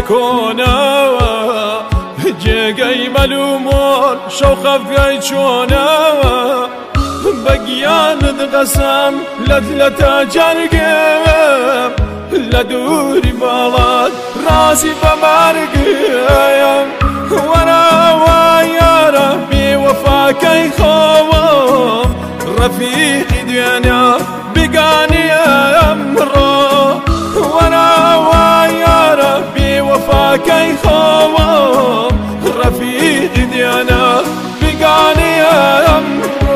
كونا جيقي ملومون شو خفقي چونا بقيان دقسم لدلتا جرقم لدوري بالات راسي بمرقم وانا ويا ربي وفاك يخوم رفيقي ديانا بقاني امره وانا ويا ربي وفاك يخوم رفيقي ديانا بقاني امره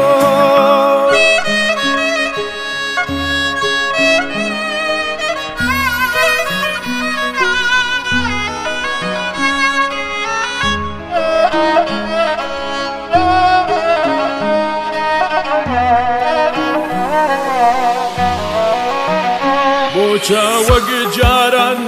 بوچا وق جاران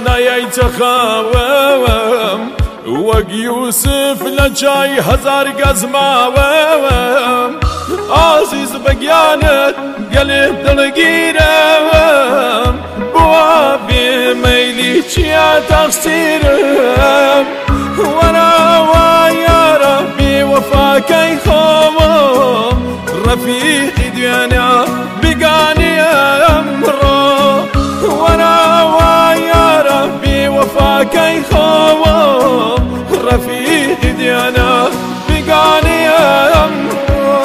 نيتخاوم وق يوسف لجاي هزار قزماوم عزيز بقيانت قلب دلقيرم بوابي ميلي يا تقصيرم وانا ويا ربي وفاك يخوم رفيقي ديانا بقاني امره وانا ويا ربي وفاك يخوم رفيقي ديانا بقاني امره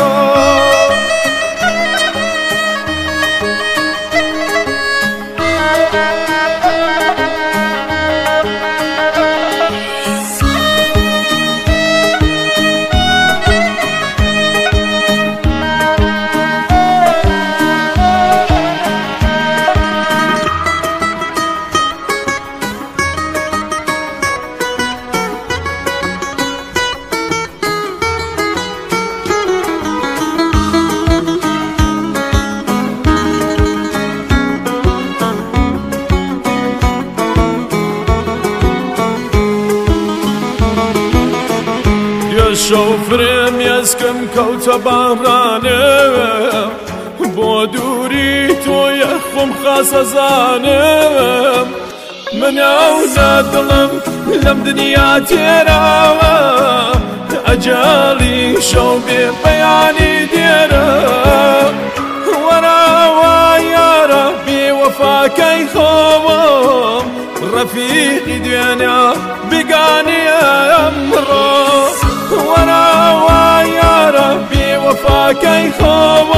شوفرم يسكم كوت بارانم بودوري تو يخم خاص زانم من اولاد لم دنيا ترى اجالي شو بياني ديرا وانا ويا ربي وفاك يخوم رفيقي ديانا بقاني امره وانا ويا ربي وفاك يخوم